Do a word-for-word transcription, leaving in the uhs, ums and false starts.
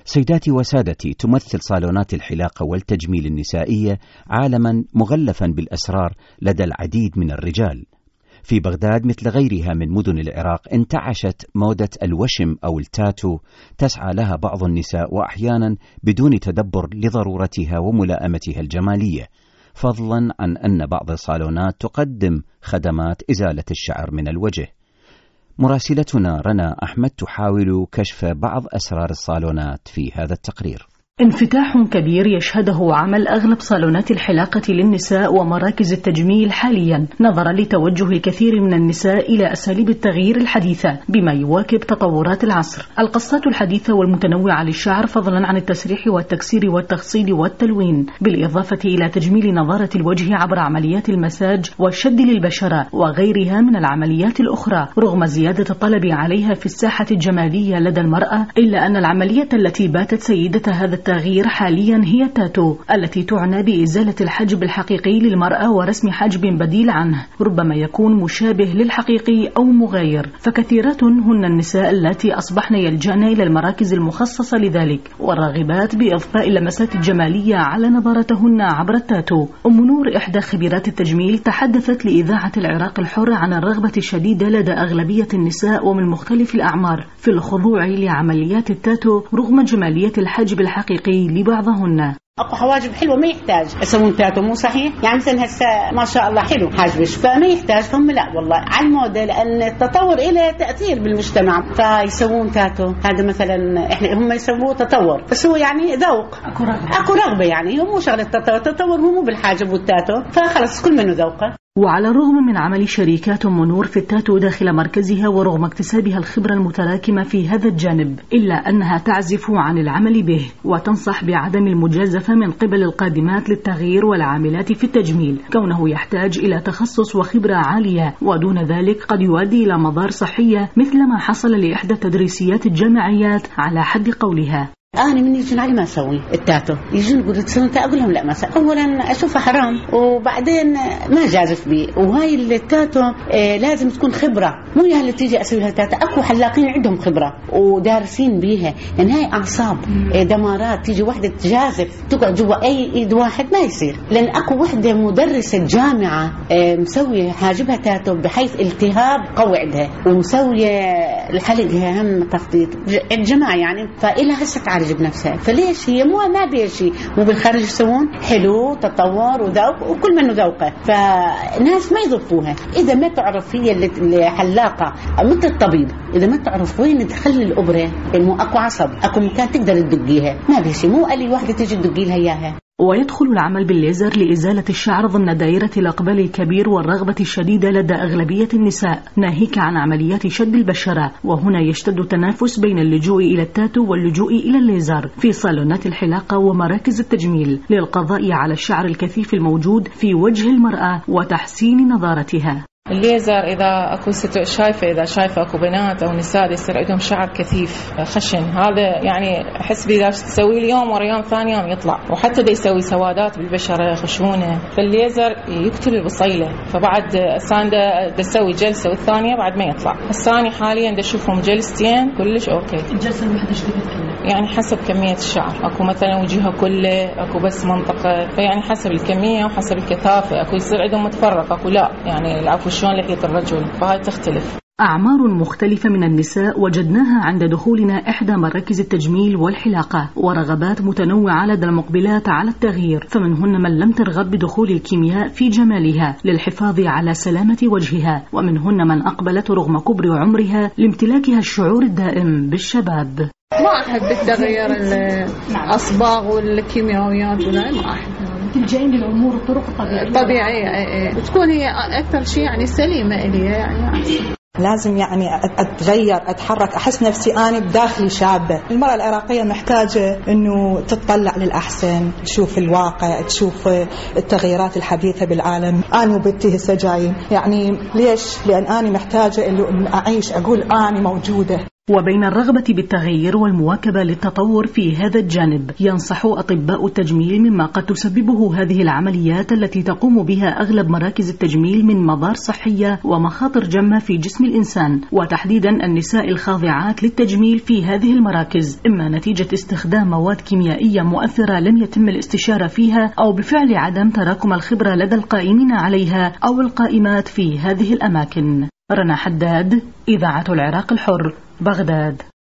سيداتي وسادتي، تمثل صالونات الحلاقة والتجميل النسائية عالما مغلفا بالأسرار لدى العديد من الرجال. في بغداد مثل غيرها من مدن العراق انتعشت موضة الوشم أو التاتو، تسعى لها بعض النساء وأحيانا بدون تدبر لضرورتها وملائمتها الجمالية، فضلا عن أن بعض الصالونات تقدم خدمات إزالة الشعر من الوجه. مراسلتنا رنا أحمد تحاول كشف بعض أسرار الصالونات في هذا التقرير. انفتاح كبير يشهده عمل أغلب صالونات الحلاقة للنساء ومراكز التجميل حاليا، نظرا لتوجه الكثير من النساء إلى أساليب التغيير الحديثة بما يواكب تطورات العصر. القصات الحديثة والمتنوعة للشعر، فضلا عن التسريح والتكسير والتخصيل والتلوين، بالإضافة إلى تجميل نضارة الوجه عبر عمليات المساج والشد للبشرة وغيرها من العمليات الأخرى. رغم زيادة الطلب عليها في الساحة الجمالية لدى المرأة، إلا أن العملية التي باتت سيدة هذا التغيير حاليا هي التاتو، التي تعنى بإزالة الحجب الحقيقي للمرأة ورسم حجب بديل عنه، ربما يكون مشابه للحقيقي أو مغاير. فكثيرات هن النساء التي أصبحن يلجأن إلى المراكز المخصصة لذلك، والراغبات بإضفاء اللمسات الجمالية على نظارتهن عبر التاتو. أم نور إحدى خبيرات التجميل تحدثت لإذاعة العراق الحر عن الرغبة الشديدة لدى أغلبية النساء ومن مختلف الأعمار في الخضوع لعمليات التاتو رغم جمالية الحجب الحقيقي لبعضهن. اكو حواجب حلوه ما يحتاج يسوون تاتو، مو صحيح؟ يعني مثلا هسه ما شاء الله حلو حاجبش، فما يحتاج هم لا والله على الموضه، لان التطور له تاثير بالمجتمع فيسوون تاتو. هذا مثلا احنا هم يسووه تطور، بس هو يعني ذوق، اكو رغبه اكو رغبه يعني هو مو شغله التطور، التطور هو مو بالحاجب والتاتو، فخلص كل منه ذوقه. وعلى الرغم من عمل شركات أم نور في التاتو داخل مركزها ورغم اكتسابها الخبرة المتراكمة في هذا الجانب، إلا أنها تعزف عن العمل به وتنصح بعدم المجازفة من قبل القادمات للتغيير والعاملات في التجميل، كونه يحتاج إلى تخصص وخبرة عالية، ودون ذلك قد يؤدي إلى مضار صحية مثل ما حصل لإحدى تدريسيات الجامعيات على حد قولها. أنا من يجون علي ما أسوي التاتو، يجون يقولوا تسوي، أقول لهم لا ما أسوي. أولا أشوفه حرام، وبعدين ما جازف بيه. وهاي التاتو آه لازم تكون خبرة، مو يا اللي تيجي أسويها تاتو. أكو حلاقين عندهم خبرة ودارسين بيها، لأن هاي أعصاب آه دمارات. تيجي واحدة تجازف تقعد جوا أي إيد واحد ما يصير، لأن أكو وحدة مدرسة جامعة آه مسوية حاجبها تاتو بحيث التهاب قوي عندها، ومسوية الحلقها هم تخطيط الجماعة يعني، فإلها هسه تعالج بنفسها. فليش هي مو ما بيها شيء، مو بالخارج يسوون حلو تطور وذوق وكل منه ذوقه، فناس ما يضبطوها. إذا ما تعرف هي الحلاقة مثل الطبيب، إذا ما تعرف وين تخلي الأبرة، مو أكو عصب أكو مكان تقدر تدقيها، ما بيها شيء، مو أي واحدة تيجي تدقي لها إياها. ويدخل العمل بالليزر لإزالة الشعر ضمن دائرة الإقبال الكبير والرغبة الشديدة لدى أغلبية النساء، ناهيك عن عمليات شد البشرة. وهنا يشتد التنافس بين اللجوء إلى التاتو واللجوء إلى الليزر في صالونات الحلاقة ومراكز التجميل للقضاء على الشعر الكثيف الموجود في وجه المرأة وتحسين نضارتها. الليزر إذا أكو ست شايفة إذا شايفة أكو بنات أو نساء يصير عندهم شعر كثيف خشن، هذا يعني أحس بإذا تسوي اليوم ورا يوم ثاني يوم يطلع، وحتى دا يسوي سوادات بالبشرة خشونة. فالليزر يقتل البصيلة، فبعد الثانية دا تسوي جلسة والثانية بعد ما يطلع. الثاني حاليا دا أشوفهم جلستين كلش أوكي. الجلسة الواحدة ايش قد يعني حسب كمية الشعر، أكو مثلا وجهها كله، أكو بس منطقة، فيعني حسب الكمية وحسب الكثافة. أكو يصير عندهم متفرق، أكو لا يعني العفو شلون لحية الرجل، فهاي تختلف. أعمار مختلفة من النساء وجدناها عند دخولنا إحدى مراكز التجميل والحلاقة، ورغبات متنوعة لدى المقبلات على التغيير، فمنهن من لم ترغب بدخول الكيمياء في جمالها للحفاظ على سلامة وجهها، ومنهن من أقبلت رغم كبر عمرها لامتلاكها الشعور الدائم بالشباب. ما أحب التغيير الأصباغ والكيميائيات، ولا ما أحب. تلجئين للأمور الطرق الطبيعية طبيعية وتكون هي أكثر شيء يعني سليمة إلي يعني. لازم يعني أتغير أتحرك، أحس نفسي أنا بداخلي شابة. المرأة العراقية محتاجة إنه تطلع للأحسن، تشوف الواقع، تشوف التغييرات الحديثة بالعالم. أنا وبنتي هسه جايين، يعني ليش؟ لأن أنا محتاجة إنه أعيش، أقول أنا موجودة. وبين الرغبة بالتغيير والمواكبة للتطور في هذا الجانب، ينصح أطباء التجميل مما قد تسببه هذه العمليات التي تقوم بها أغلب مراكز التجميل من مضار صحية ومخاطر جمة في جسم الإنسان، وتحديدا النساء الخاضعات للتجميل في هذه المراكز، إما نتيجة استخدام مواد كيميائية مؤثرة لم يتم الاستشارة فيها، أو بفعل عدم تراكم الخبرة لدى القائمين عليها أو القائمات في هذه الأماكن. رنا حداد، إذاعة العراق الحر، بغداد.